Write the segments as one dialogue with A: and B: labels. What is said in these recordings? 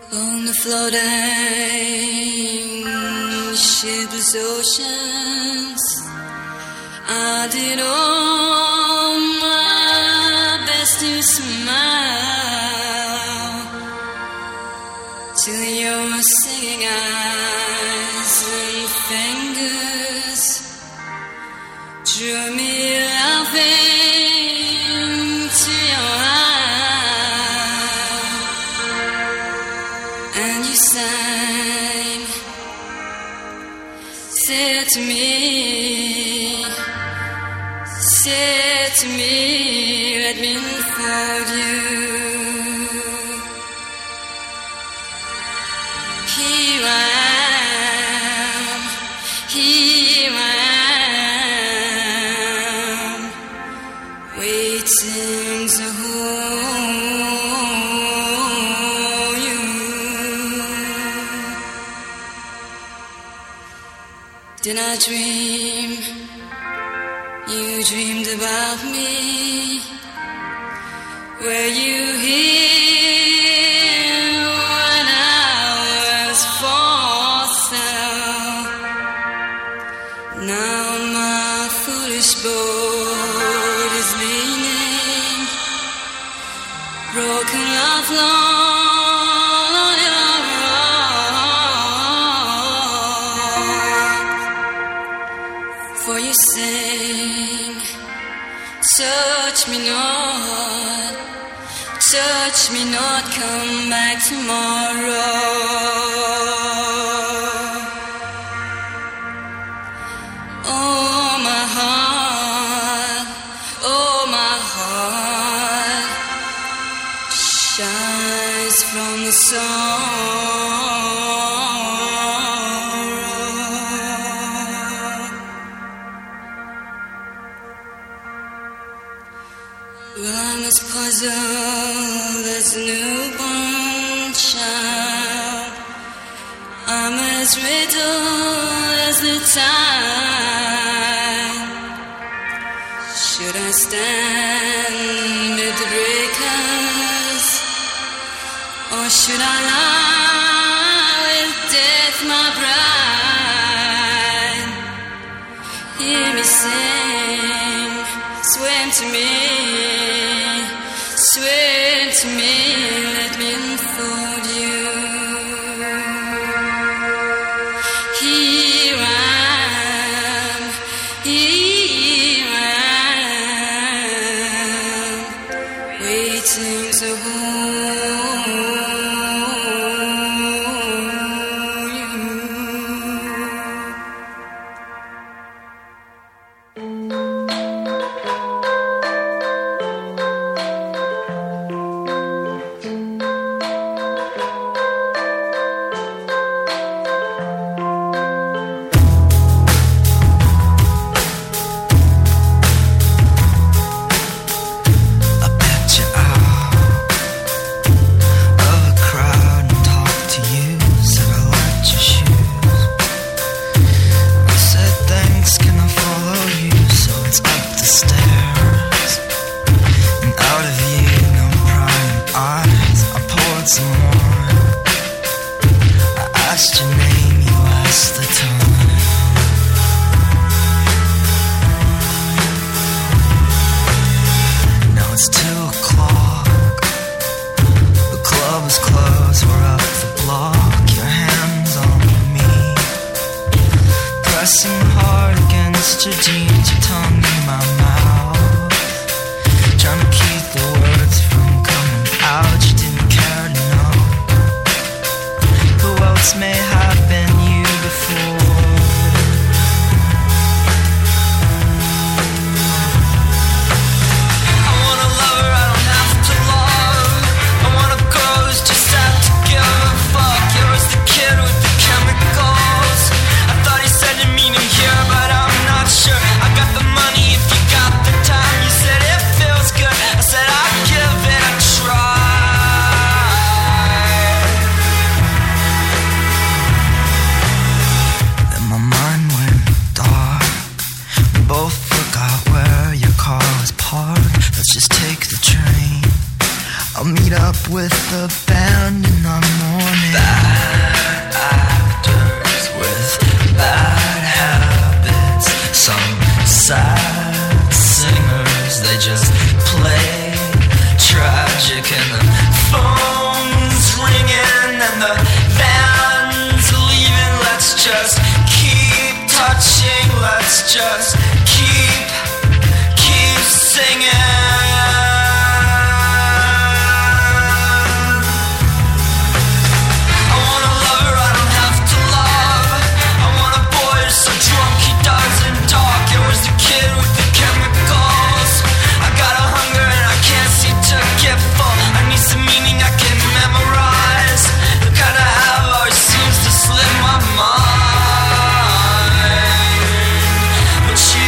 A: On the floating shipless oceans, I did all my best to smile till your singing eyes and fingers drew me laughing to your eyes, and you sang, said to me, let me unfold you. Here I am, waiting to hold you. Did I dream? You dreamed about me. Were you here when I was for sale? Now my foolish boat is leaning, broken love long on your rock. For you sing, touch me not, come back tomorrow. Oh my heart shines from the Well, I'm as puzzled as a newborn child. I'm as riddled as the tide. Should I stand with the breakers, or should I lie with death, my bride? Hear me sing, swim to me, let me unfold you. Here I am, waiting to hold you. Pressing hard against your jeans, your tongue in my mouth, trying to keep the words from coming out. You didn't care to know who else may have been you before. I want a lover I don't have to love. I want a girl who's just out to give a fuck. You're the kid with the chemicals. I thought he said to meet him here, but I'm not sure. I got the money if you got the time. You said it feels good. I said I'd give it a try. Then my mind went dark. We both forgot where your car was parked. Let's just take the train. I'll meet up with the band in the morning. just keep singing. I want a lover I don't have to love. I want a boy who's so drunk he doesn't talk. It was the kid with the chemicals. I got a hunger and I can't seem to get full. I need some meaning I can memorize. The kind I have always seems to slip my mind. But she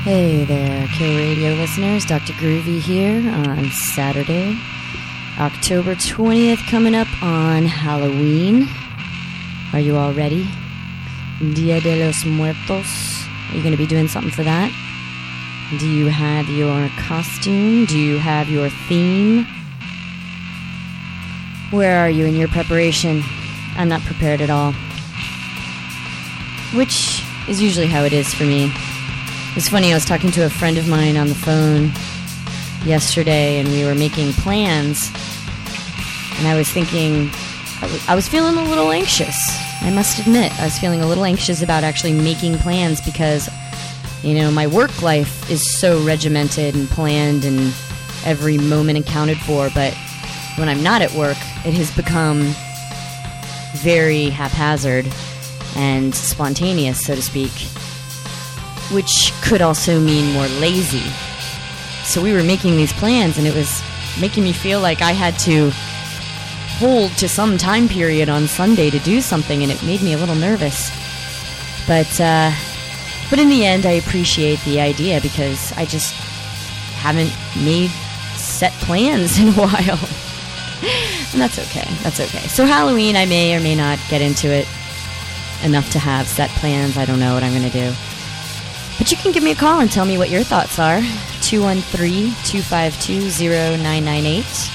B: Hey there, Kill Radio listeners. Dr. Groovy here on Saturday, October 20th, coming up on Halloween. Are you all ready? Dia de los Muertos. Are you going to be doing something for that? Do you have your costume? Do you have your theme? Where are you in your preparation? I'm not prepared at all. Which is usually how it is for me. It's funny, I was talking to a friend of mine on the phone yesterday, and we were making plans, and I was thinking, I was feeling a little anxious. I must admit, I was feeling a little anxious about actually making plans because, you know, my work life is so regimented and planned and every moment accounted for, but when I'm not at work, it has become very haphazard and spontaneous, so to speak, which could also mean more lazy. So we were making these plans, and it was making me feel like I had to hold to some time period on Sunday to do something, and it made me a little nervous. But in the end, I appreciate the idea because I just haven't made set plans in a while. And that's okay. That's okay. So Halloween, I may or may not get into it enough to have set plans. I don't know what I'm going to do. But you can give me a call and tell me what your thoughts are. 213-252-0998.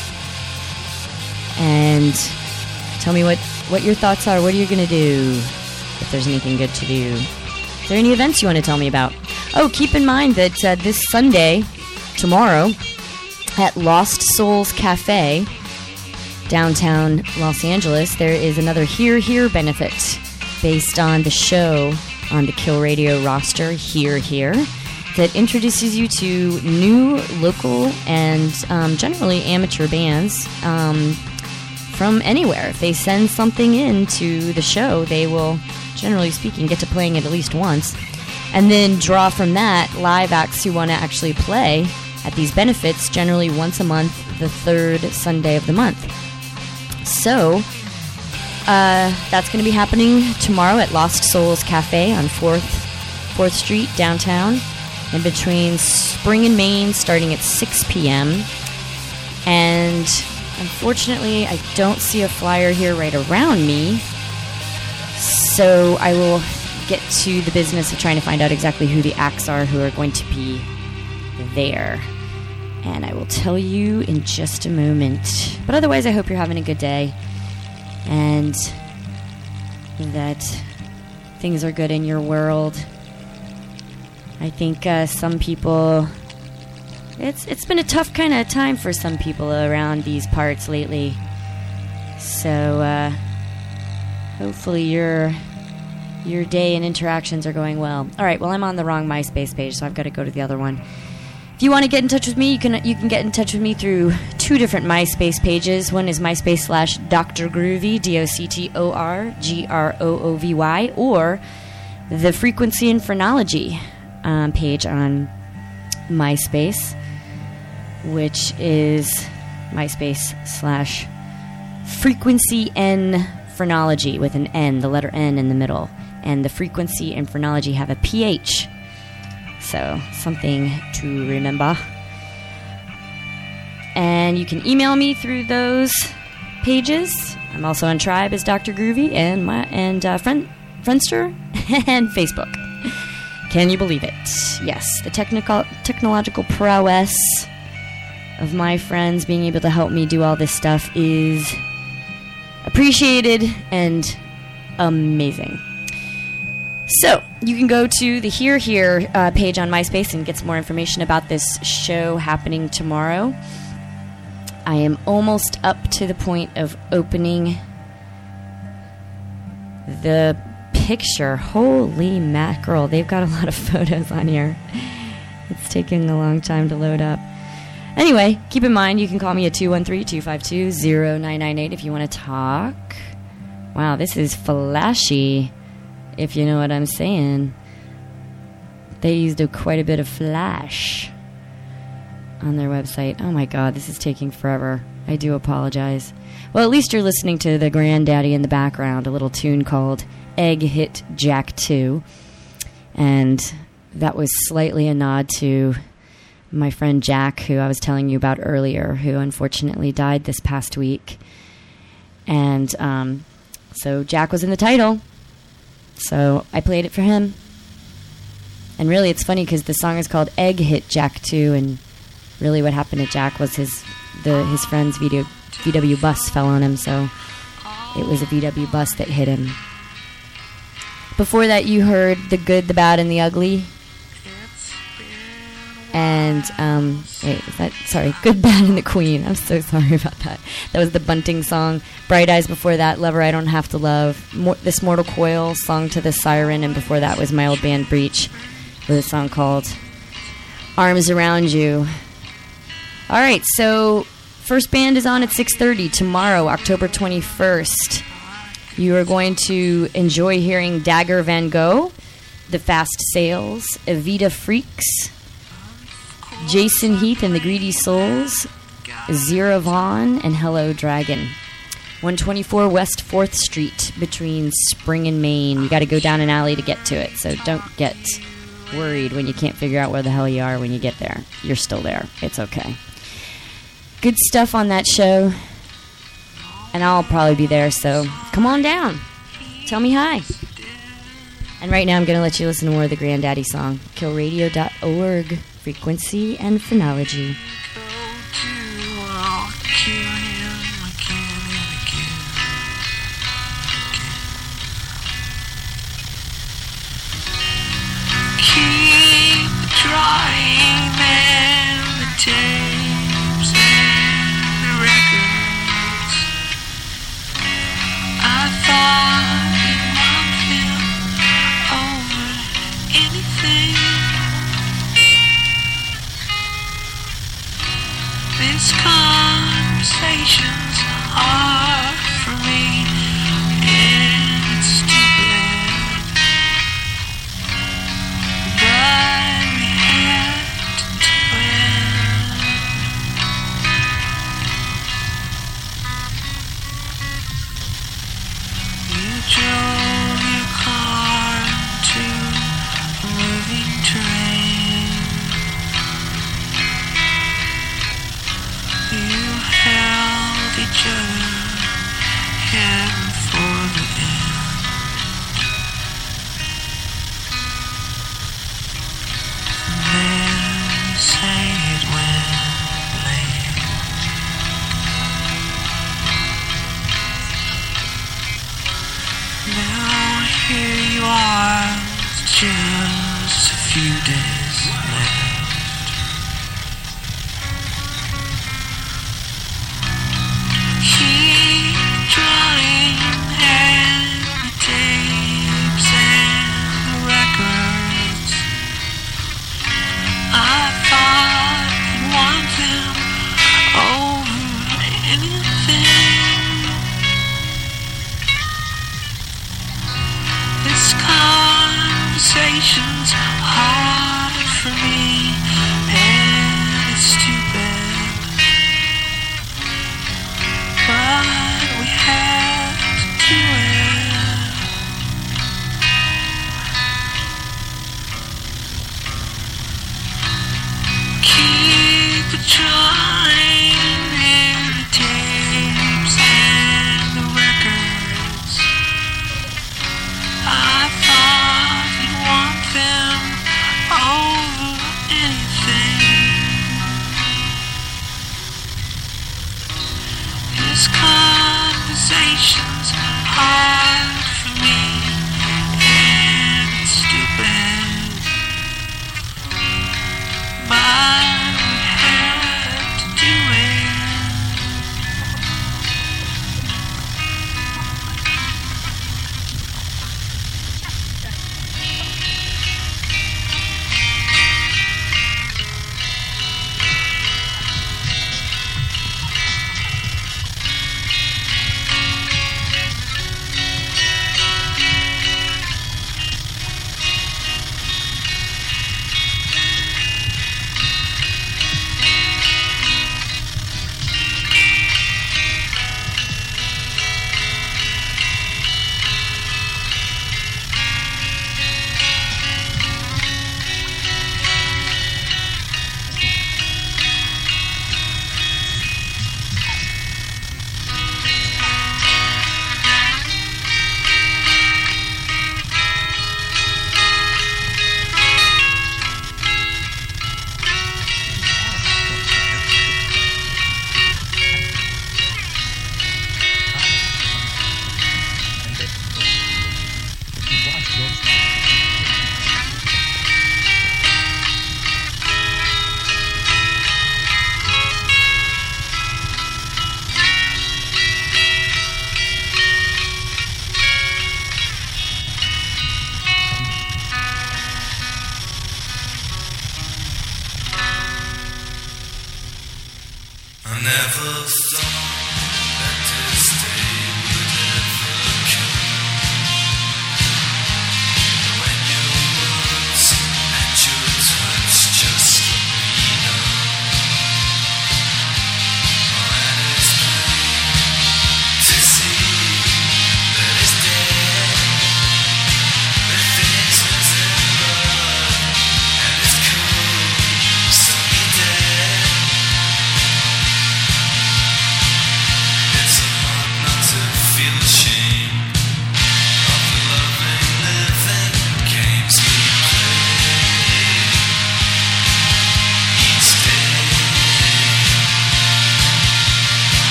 B: And tell me what your thoughts are. What are you going to do if there's anything good to do? Is there any events you want to tell me about? Oh, keep in mind that this Sunday, tomorrow, at Lost Souls Cafe, downtown Los Angeles, there is another Here Here benefit based on the show on the Kill Radio roster, Here Here, that introduces you to new local and generally amateur bands from anywhere. If they send something in to the show, they will, generally speaking, get to playing it at least once, and then draw from that live acts who want to actually play at these benefits, generally once a month, the third Sunday of the month. So that's going to be happening tomorrow at Lost Souls Cafe on 4th Street, downtown, in between Spring and Main, starting at 6 p.m. And unfortunately, I don't see a flyer here right around me, so I will get to the business of trying to find out exactly who the acts are who are going to be there. And I will tell you in just a moment. But otherwise, I hope you're having a good day and that things are good in your world. I think some people, it's been a tough kind of time for some people around these parts lately. So hopefully your day and interactions are going well. All right, well, I'm on the wrong MySpace page, so I've got to go to the other one. If you want to get in touch with me, you can get in touch with me through two different MySpace pages. One is MySpace/Dr. Groovy, DoctorGroovy, or the Frequency and Phrenology page on MySpace, which is MySpace/Frequency N Phrenology with an N, the letter N in the middle. And the Frequency and Phrenology have a PH. So, something to remember. And you can email me through those pages. I'm also on Tribe as Dr. Groovy and Friendster and Facebook. Can you believe it? Yes, the technological prowess of my friends being able to help me do all this stuff is appreciated and amazing. So, you can go to the Here Here page on MySpace and get some more information about this show happening tomorrow. I am almost up to the point of opening the picture. Holy mackerel, they've got a lot of photos on here. It's taking a long time to load up. Anyway, keep in mind, you can call me at 213-252-0998 if you want to talk. Wow, this is flashy. If you know what I'm saying. They used quite a bit of flash on their website. Oh my god, this is taking forever. I do apologize. Well, at least you're listening to the granddaddy in the background, a little tune called Egg Hit Jack 2. And that was slightly a nod to my friend Jack, who I was telling you about earlier, who unfortunately died this past week. And so Jack was in the title, so I played it for him. And really, it's funny because the song is called Egg Hit Jack too, and really what happened to Jack was his friend's VW bus fell on him, so it was a VW bus that hit him. Before that, you heard The Good, the Bad, and the Ugly. And, Good, Bad, and the Queen. I'm so sorry about that. That was the Bunting song. Bright Eyes before that, Lover I Don't Have to Love. This Mortal Coil, Song to the Siren, and before that was my old band Breach with a song called Arms Around You. All right, so first band is on at 6:30 tomorrow, October 21st. You are going to enjoy hearing Dagger Van Gogh, The Fast Sails, Evita Freaks, Jason Heath and the Greedy Souls, Zira Vaughn, and Hello Dragon. 124 West 4th Street between Spring and Main. You got to go down an alley to get to it, so don't get worried when you can't figure out where the hell you are when you get there. You're still there. It's okay. Good stuff on that show, and I'll probably be there, so come on down. Tell me hi. And right now I'm going to let you listen to more of the Granddaddy song, killradio.org, frequency and phonology.
A: Keep trying and the tapes and the records. I thought you'd want them over anything. These conversations are for me, and it's stupid, but we have to do it. You drove your car to a moving train. You held each other, heading for the end. Then you say it went late. Now here you are, just a few days left. Keep trying and the tapes and the records. I thought you'd want them over anything. This conversation's hard for me, and it's stupid, but we have to do it. Keep trying near the tapes and the records. I thought you'd want them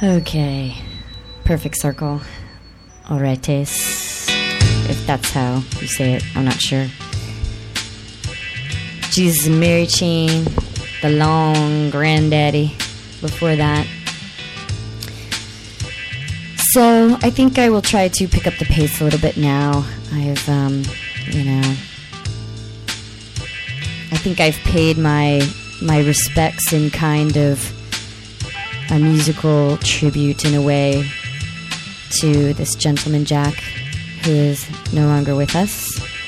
B: Okay. Perfect circle. Oretes. If that's how you say it, I'm not sure. Jesus and Mary Chain. The Long Granddaddy. Before that. So, I think I will try to pick up the pace a little bit now. I've, I think I've paid my respects in kind of a musical tribute in a way to this gentleman Jack, who is no longer with us.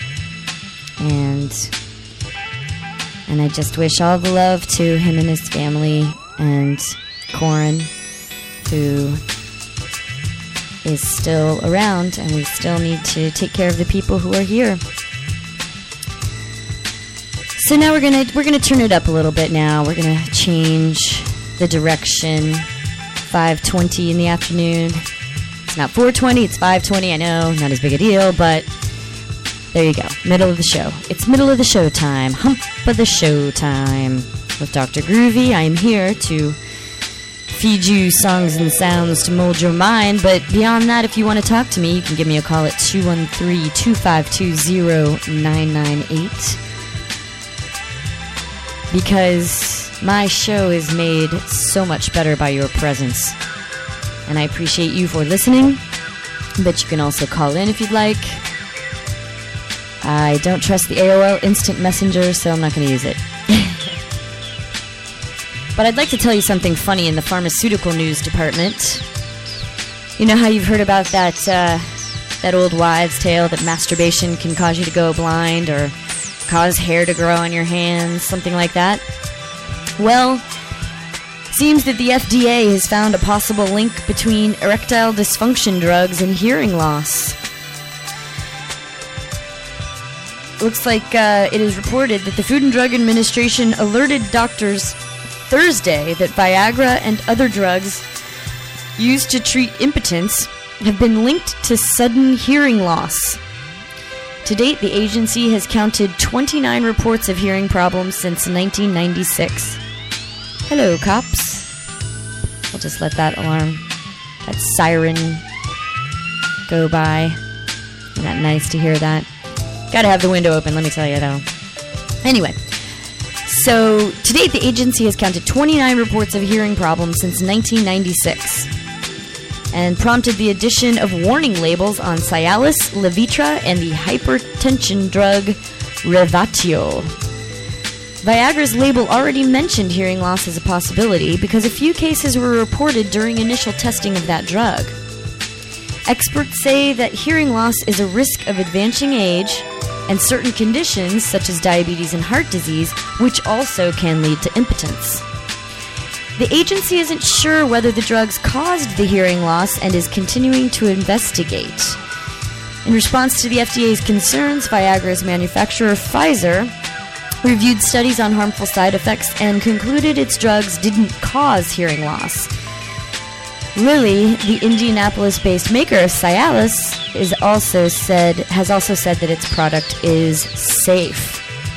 B: And I just wish all the love to him and his family, and Corin, who is still around, and we still need to take care of the people who are here. So now we're gonna turn it up a little bit now. We're gonna change the direction. 5:20 in the afternoon. It's not 4:20, it's 5:20, I know, not as big a deal, but there you go. Middle of the show. It's middle of the show time. Hump of the show time. With Dr. Groovy, I am here to feed you songs and sounds to mold your mind, but beyond that, if you want to talk to me, you can give me a call at 213-252-0998. Because my show is made so much better by your presence. And I appreciate you for listening, but you can also call in if you'd like. I don't trust the AOL Instant Messenger, so I'm not going to use it. But I'd like to tell you something funny in the pharmaceutical news department. You know how you've heard about that old wives' tale that masturbation can cause you to go blind or cause hair to grow on your hands, something like that? Well, seems that the FDA has found a possible link between erectile dysfunction drugs and hearing loss. Looks like it is reported that the Food and Drug Administration alerted doctors Thursday that Viagra and other drugs used to treat impotence have been linked to sudden hearing loss. To date, the agency has counted 29 reports of hearing problems since 1996. Hello, cops. I'll just let that alarm, that siren go by. Isn't that nice to hear that? Gotta have the window open, let me tell you though. Anyway, so to date, the agency has counted 29 reports of hearing problems since 1996 and prompted the addition of warning labels on Cialis, Levitra, and the hypertension drug Revatio. Viagra's label already mentioned hearing loss as a possibility because a few cases were reported during initial testing of that drug. Experts say that hearing loss is a risk of advancing age and certain conditions, such as diabetes and heart disease, which also can lead to impotence. The agency isn't sure whether the drugs caused the hearing loss and is continuing to investigate. In response to the FDA's concerns, Viagra's manufacturer, Pfizer, reviewed studies on harmful side effects and concluded its drugs didn't cause hearing loss. Lilly, the Indianapolis-based maker of Cialis, has also said that its product is safe.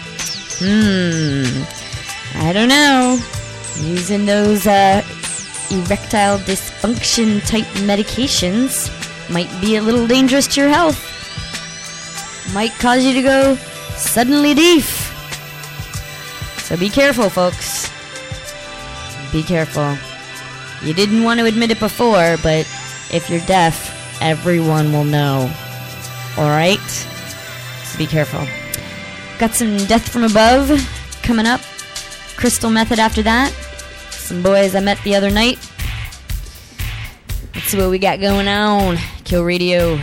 B: I don't know. Using those erectile dysfunction type medications might be a little dangerous to your health. Might cause you to go suddenly deaf. So be careful, folks. Be careful. You didn't want to admit it before, but if you're deaf, everyone will know. Alright? So be careful. Got some Death from Above coming up. Crystal Method after that. Some boys I met the other night. Let's see what we got going on. Kill Radio.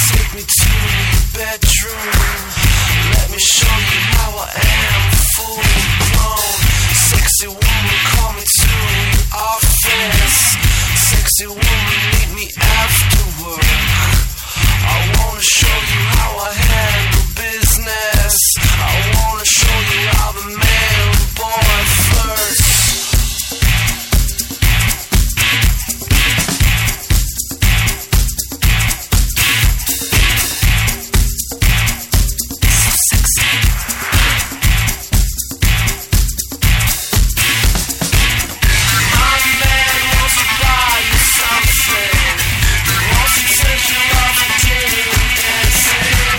A: Bedroom, let me show you how I am, fool. meet me after work. I wanna show you how I handle business. I wanna show you how the man boy flirts. Dancing.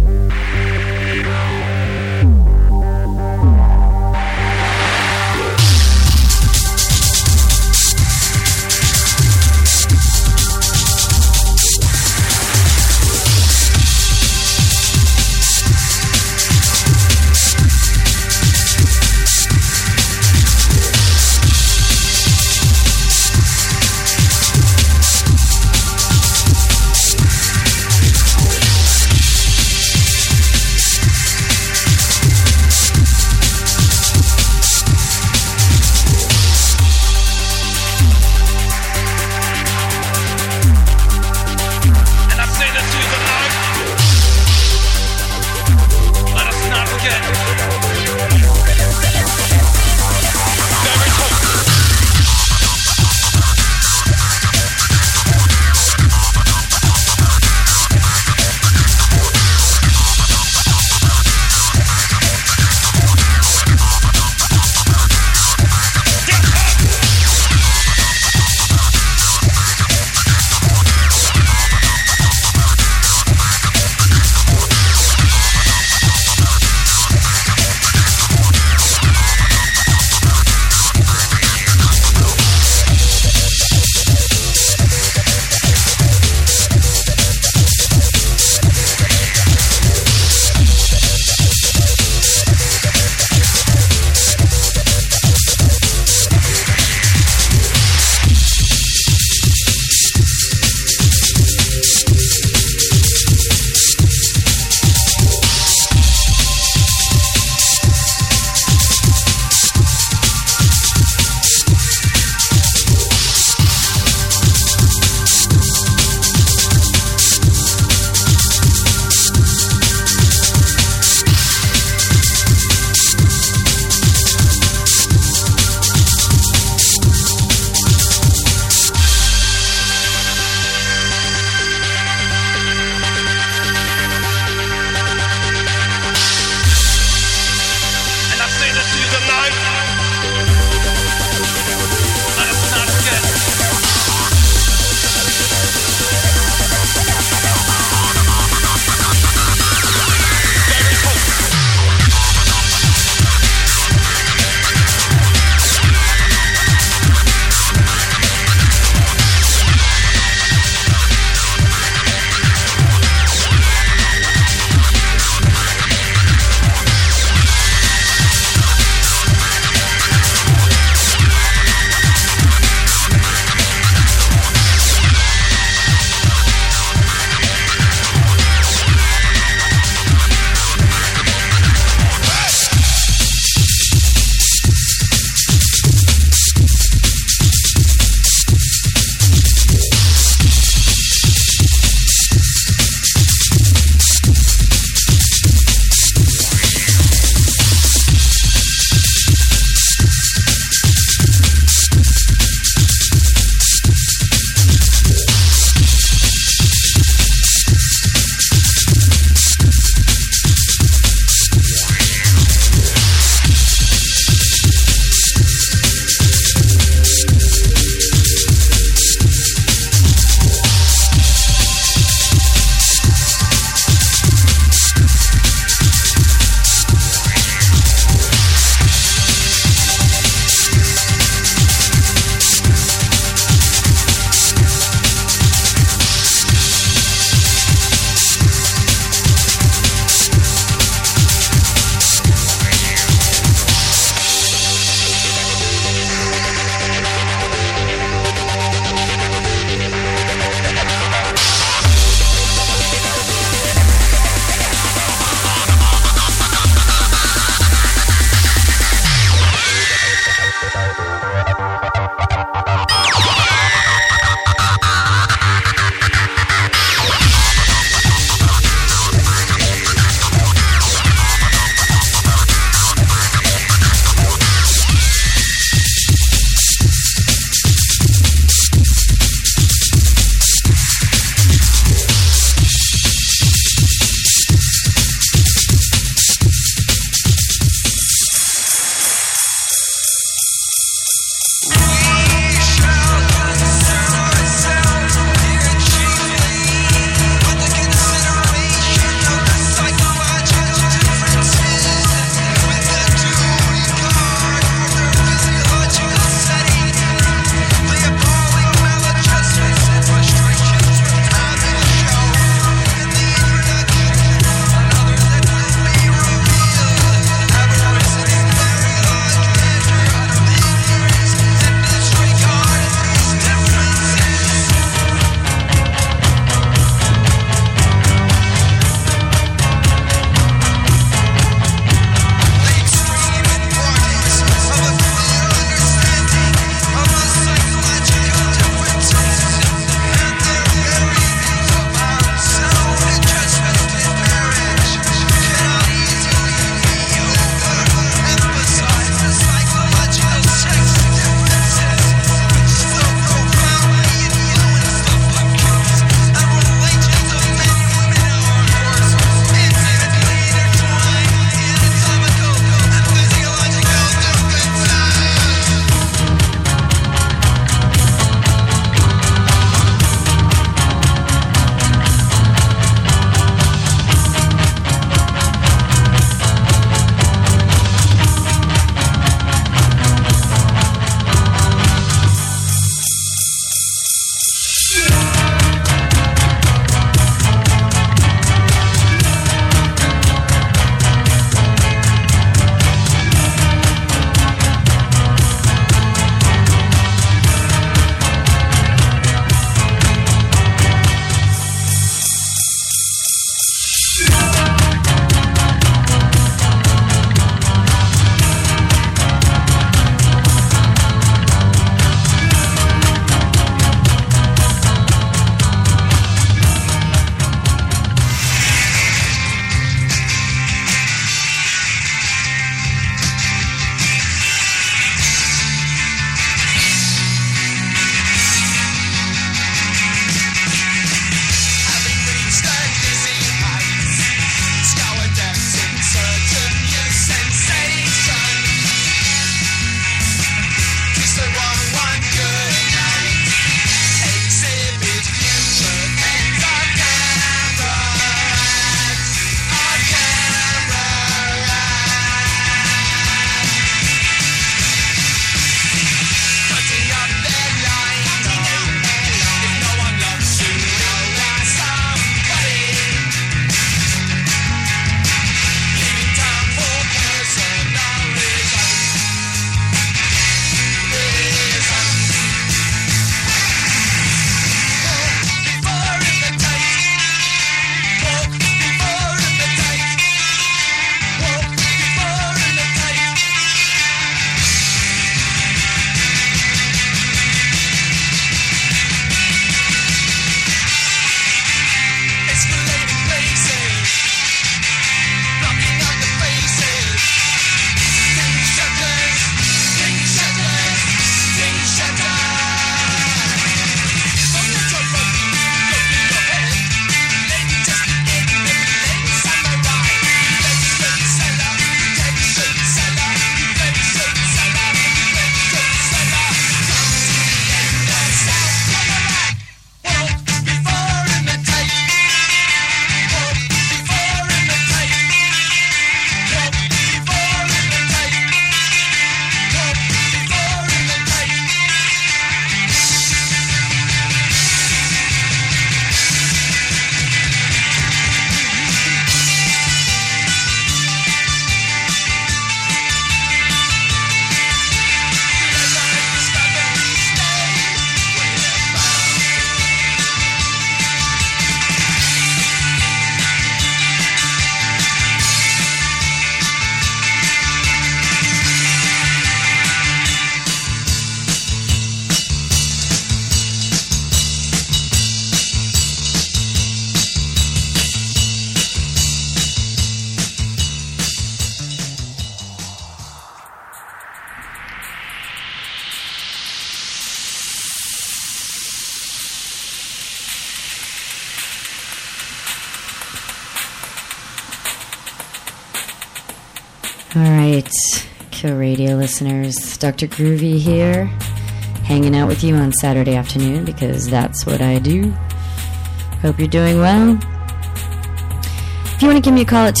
B: All right, Kill Radio listeners, Dr. Groovy here, hanging out with you on Saturday afternoon because that's what I do. Hope you're doing well. If you want to give me a call at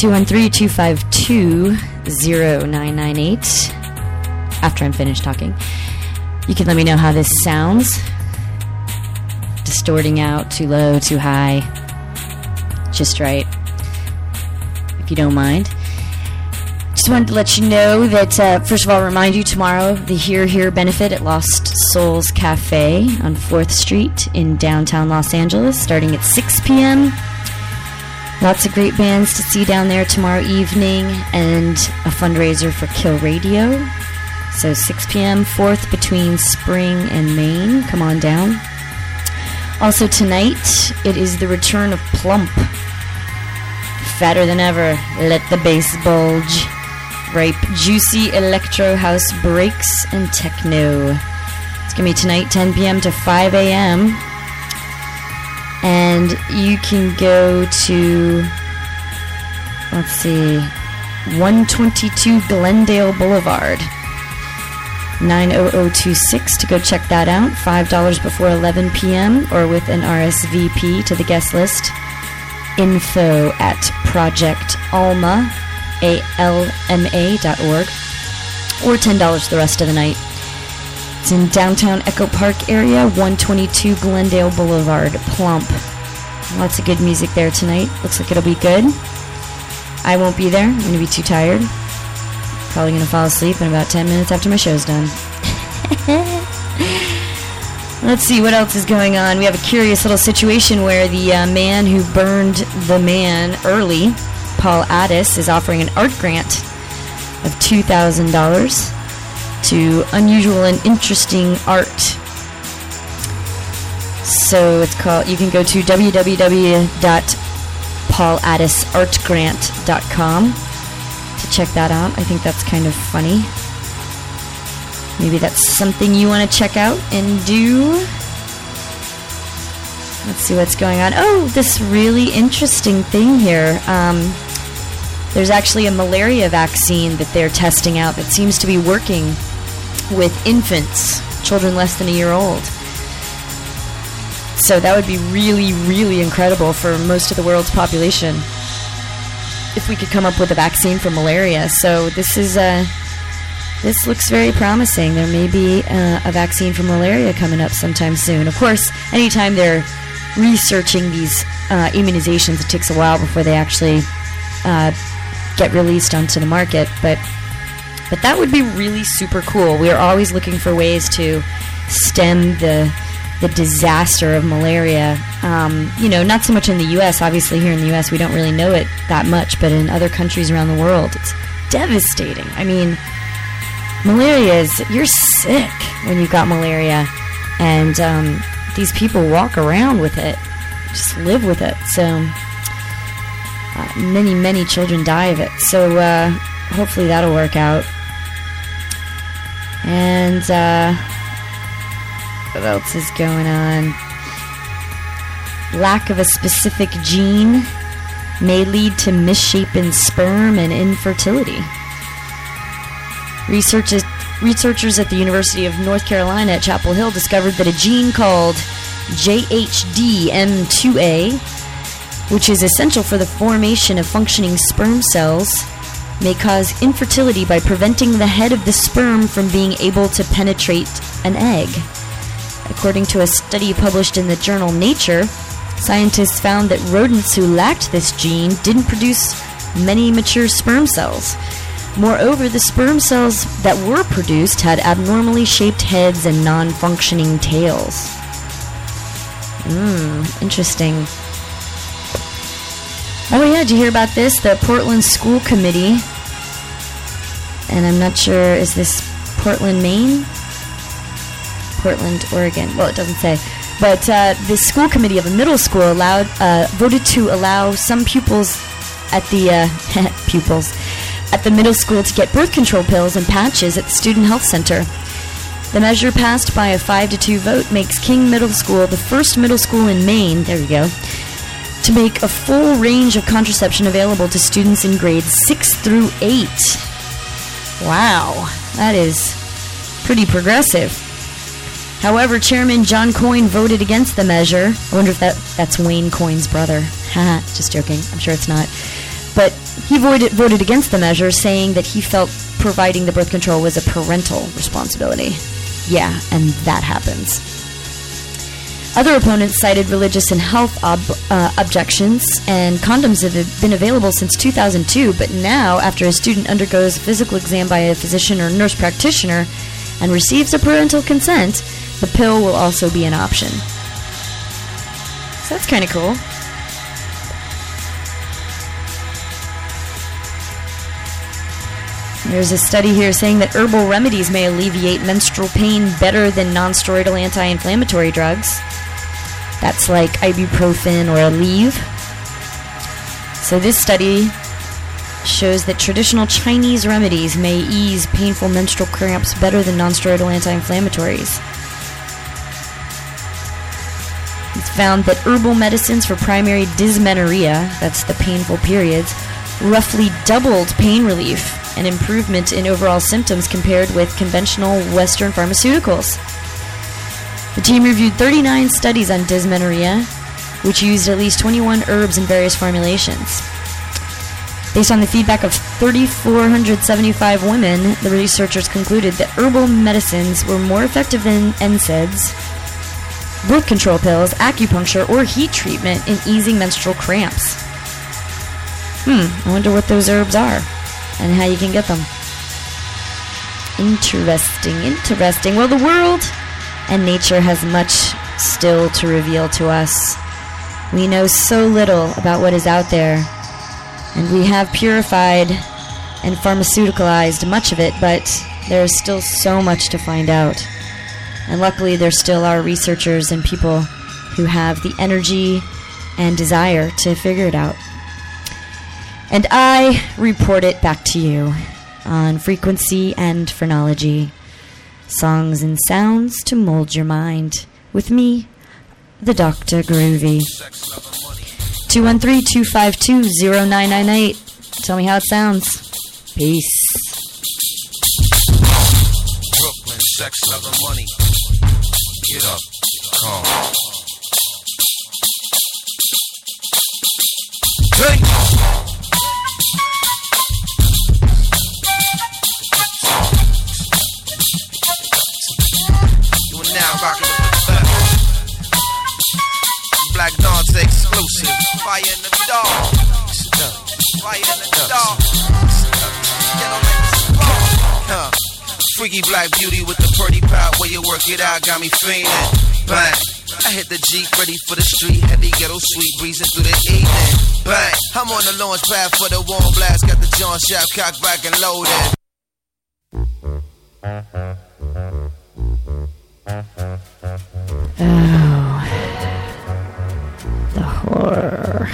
B: 213-252-0998 after I'm finished talking, you can let me know how this sounds. Distorting out, too low, too high, just right, if you don't mind. Just wanted to let you know that, first of all, remind you tomorrow, the Hear Here benefit at Lost Souls Cafe on 4th Street in downtown Los Angeles, starting at 6 p.m. Lots of great bands to see down there tomorrow evening, and a fundraiser for Kill Radio. So 6 p.m., 4th between Spring and Main. Come on down. Also tonight, it is the return of Plump. Fatter than ever, let the bass bulge. Ripe, juicy electro house breaks and techno. It's going to be tonight, 10 p.m. to 5 a.m. And you can go to, let's see, 122 Glendale Boulevard, 90026 to go check that out. $5 before 11 p.m. or with an RSVP to the guest list. Info at projectalma.org or $10 the rest of the night. It's in downtown Echo Park area, 122 Glendale Boulevard, Plump. Lots of good music there tonight. Looks like it'll be good. I won't be there. I'm going to be too tired. Probably going to fall asleep in about 10 minutes after my show's done. Let's see what else is going on. We have a curious little situation where the man who burned the man early, Paul Addis, is offering an art grant of $2,000 to unusual and interesting art. So it's called, you can go to www.pauladdisartgrant.com to check that out. I think that's kind of funny. Maybe that's something you want to check out and do. Let's see what's going on. Oh, this really interesting thing here. There's actually a malaria vaccine that they're testing out that seems to be working with infants, children less than a year old. So that would be really, really incredible for most of the world's population if we could come up with a vaccine for malaria. So this looks very promising. There may be a vaccine for malaria coming up sometime soon. Of course, anytime they're researching these immunizations, it takes a while before they actually get released onto the market. But that would be really super cool. We are always looking for ways to stem the disaster of malaria. Not so much in the U.S. Obviously, here in the U.S., we don't really know it that much. But in other countries around the world, it's devastating. I mean, malaria is, you're sick when you've got malaria. And these people walk around with it, just live with it. So many, many children die of it. So hopefully that'll work out. And what else is going on? Lack of a specific gene may lead to misshapen sperm and infertility. Researchers at the University of North Carolina at Chapel Hill discovered that a gene called JHDM2A, which is essential for the formation of functioning sperm cells, may cause infertility by preventing the head of the sperm from being able to penetrate an egg. According to a study published in the journal Nature, scientists found that rodents who lacked this gene didn't produce many mature sperm cells. Moreover, the sperm cells that were produced had abnormally shaped heads and non-functioning tails. Interesting. Oh yeah, did you hear about this? The Portland School Committee, and I'm not sure, is this Portland, Maine? Portland, Oregon. Well, it doesn't say. But the school committee of a middle school voted to allow some pupils at the at the middle school to get birth control pills and patches at the Student Health Center. The measure, passed by a 5-2 vote, makes King Middle School the first middle school in Maine, there we go, to make a full range of contraception available to students in grades 6 through 8. Wow, that is pretty progressive. However, Chairman John Coyne voted against the measure. I wonder if that's Wayne Coyne's brother. Haha, just joking. I'm sure it's not. But he voted against the measure, saying that he felt providing the birth control was a parental responsibility. Yeah, and that happens. Other opponents cited religious and health objections, and condoms have been available since 2002, but now, after a student undergoes a physical exam by a physician or nurse practitioner and receives a parental consent, the pill will also be an option. So that's kind of cool. There's a study here saying that herbal remedies may alleviate menstrual pain better than non-steroidal anti-inflammatory drugs. That's like ibuprofen or Aleve. So this study shows that traditional Chinese remedies may ease painful menstrual cramps better than non-steroidal anti-inflammatories. It's found that herbal medicines for primary dysmenorrhea, that's the painful periods, roughly doubled pain relief and improvement in overall symptoms compared with conventional Western pharmaceuticals. The team reviewed 39 studies on dysmenorrhea, which used at least 21 herbs in various formulations. Based on the feedback of 3,475 women, the researchers concluded that herbal medicines were more effective than NSAIDs, birth control pills, acupuncture, or heat treatment in easing menstrual cramps. I wonder what those herbs are and how you can get them. Interesting. Well, the world and nature has much still to reveal to us. We know so little about what is out there, and we have purified and pharmaceuticalized much of it, but there is still so much to find out. And luckily, there still are researchers and people who have the energy and desire to figure it out. And I report it back to you on Frequency and Phrenology. Songs and sounds to mold your mind. With me, the Dr. Groovy. 213-252-0998. Tell me how it sounds. Peace.
C: Brooklyn, sex, love, and money. Get up, come. Hey! You are now rocking with the best. Black Dante exclusive. Fire in the dark. Fire in the dark. Get on like this ball. Freaky black beauty with the pretty pout. Where you work it out, got me fiending. Bang. I hit the Jeep, ready for the street. Heavy ghetto sweet, breezing through the evening. Bang. I'm on the launch pad for the warm blast. Got the John Shaft cocked back and loaded.
B: Oh, the horror.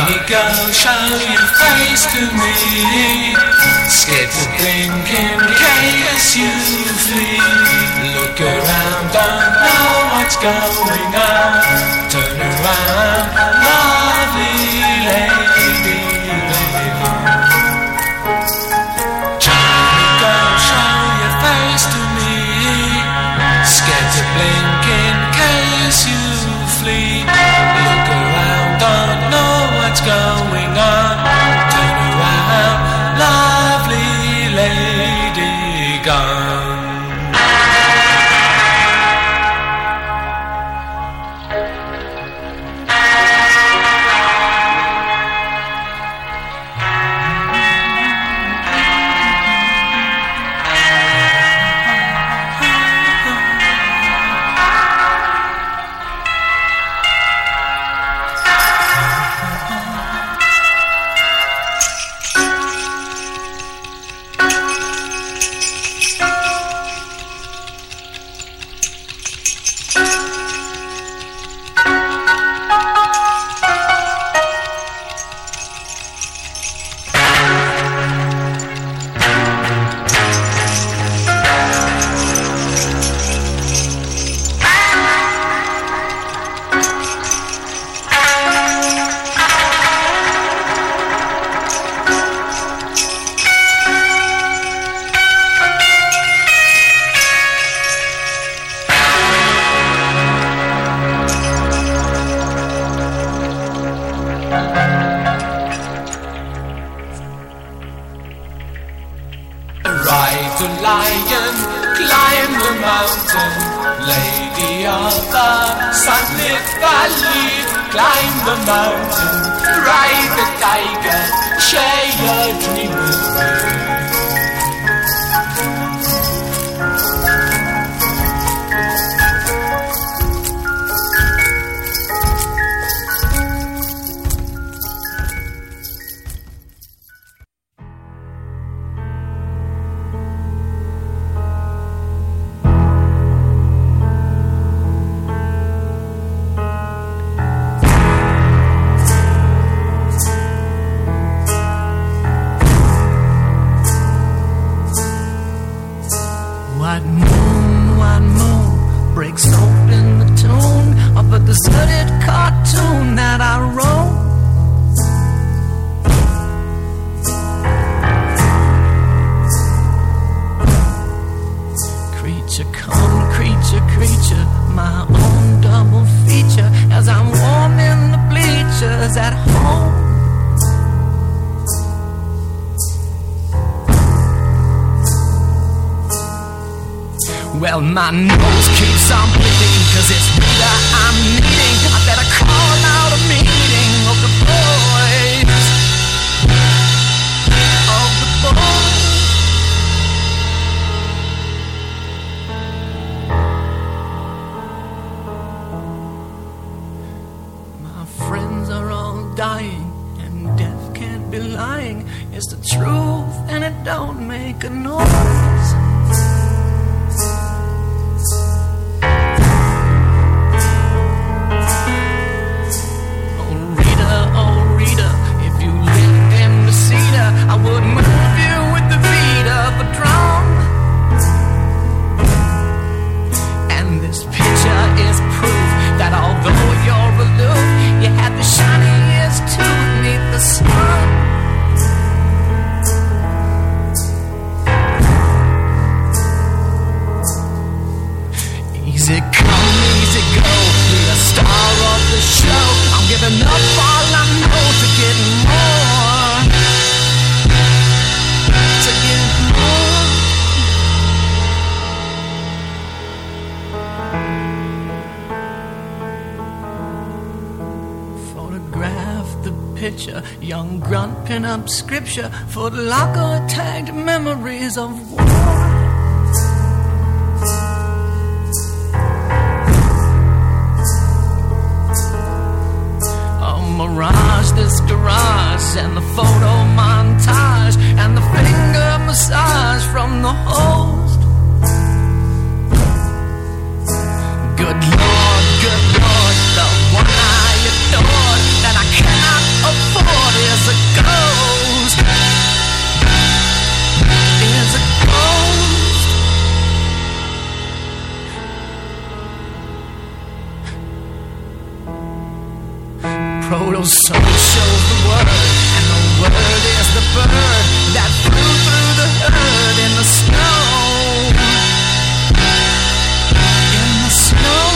D: Pretty girl, show your face to me. Scared to blink in case you flee. Look around, don't know what's going on. Turn around, lovely lady. Charming girl, show your face to me. Scared to blink in case you flee. Look around, don't know what's going on. Turn around, lovely lady gone. The lion climbed the mountain, lady of the sunlit valley. Climb the mountain, ride the tiger, share your dream with me.
E: White moon breaks open the tune of a deserted cartoon that I wrote. Creature come, creature, my own double feature as I'm warming the bleachers at home. Well, my nose keeps on bleeding, 'cause it's Rita I'm needing. I better call out a meeting of the boys. Of the boys. My friends are all dying, and death can't be lying. It's the truth, and it don't make a noise. I would move you with the beat of a drum. And this picture is proof that although you're aloof, you had the shiniest tooth beneath the sun. Easy come, easy go, be the star of the show. I'm giving up all I know to get more. Picture, young grunt pin up scripture, Foot Locker tagged memories of war. A mirage, this garage, and the photo montage, and the finger massage from the host. Good Lord, the one I adored, that I cannot afford. protosome shows the word, and the word is the bird that flew through the herd in the snow. In the snow.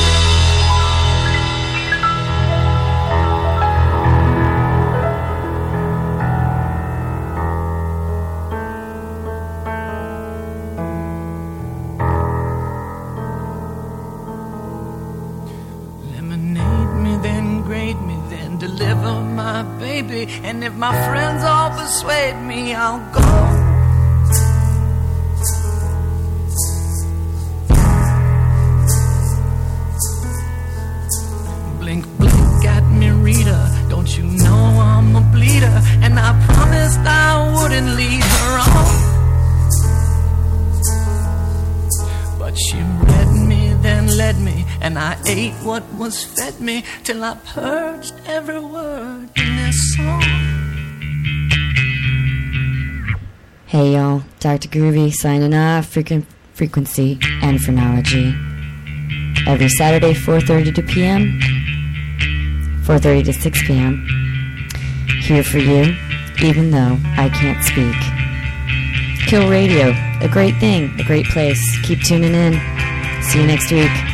E: Deliver my baby, and if my friends all persuade me, I'll go. Blink, blink at me, Rita. Don't you know I'm a bleeder? And I promised I wouldn't lead her on. But she read me, then led me, and I ate what was fed me till I purged every word in this song.
B: Hey y'all, Dr. Groovy signing off. Frequency and Phrenology. Every Saturday, 4:30 to p.m., 4:30 to 6 p.m. Here for you, even though I can't speak. Kill Radio, a great thing, a great place. Keep tuning in. See you next week.